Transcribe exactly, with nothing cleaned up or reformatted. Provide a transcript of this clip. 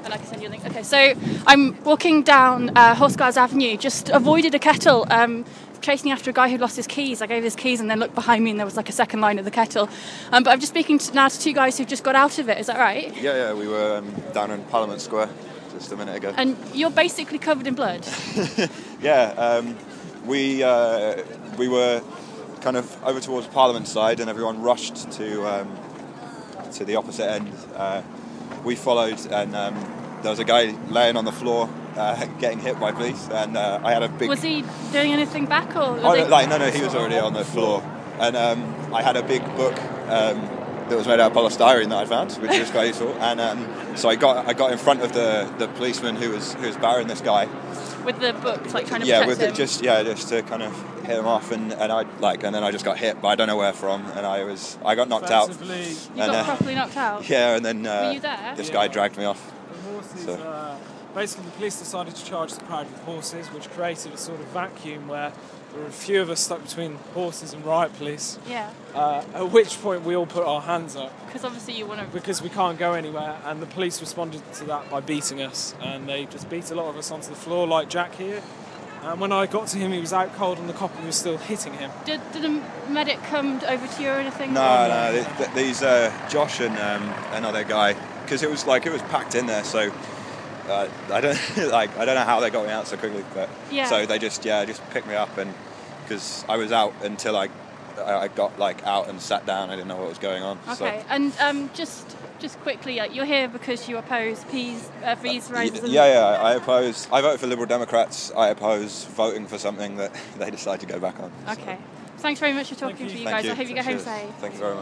And I can send you a link. Okay, so I'm walking down uh, Horse Guards Avenue, just avoided a kettle, um, chasing after a guy who lost his keys. I gave his keys and then looked behind me and there was like a second line of the kettle. Um, but I'm just speaking to, now to two guys who've just got out of it, is that right? Yeah, yeah, we were um, down in Parliament Square just a minute ago. And you're basically covered in blood? Yeah, um, we uh, we were kind of over towards Parliament side and everyone rushed to um, to the opposite end. Uh, we followed and um, there was a guy laying on the floor uh, getting hit by police, and uh, I had a big... Was he doing anything back or? Oh, they... no, like, no, no, he was already on the floor. And um, I had a big book um, that was made out of polystyrene that I found, which was quite useful. And um, so I got I got in front of the, the policeman who was who was barring this guy. With the book, like trying to yeah, protect with him? it, just yeah, just to kind of hit him off, and, and I like, and then I just got hit, but I don't know where from, and I was I got knocked out. You and, got uh, properly knocked out? Yeah, and then uh, Were you there? this Yeah. guy dragged me off. The horses, So. uh, basically, the police decided to charge the crowd with horses, which created a sort of vacuum where there were a few of us stuck between horses and riot police. Yeah. Uh, at which point we all put our hands up Because obviously you want to... because we can't go anywhere, and the police responded to that by beating us, and they just beat a lot of us onto the floor, like Jack here. And when I got to him, he was out cold on the cop and we were still hitting him. Did, did a medic come over to you or anything? No, no, th- th- these uh, Josh and um, another guy, because it was like it was packed in there, so uh, I don't like I don't know how they got me out so quickly, but Yeah. so they just yeah just picked me up, and because I was out until I I got like out and sat down, I didn't know what was going on. Okay, So. and um, just just quickly, uh, you're here because you oppose fees, uh, fees rises. and- Yeah, yeah, I oppose. I vote for Liberal Democrats. I oppose voting for something that they decide to go back on. So. Okay. Thanks very much for talking Thank to you. you Thank guys. you. I hope you get home Cheers. safe. Thank you very much.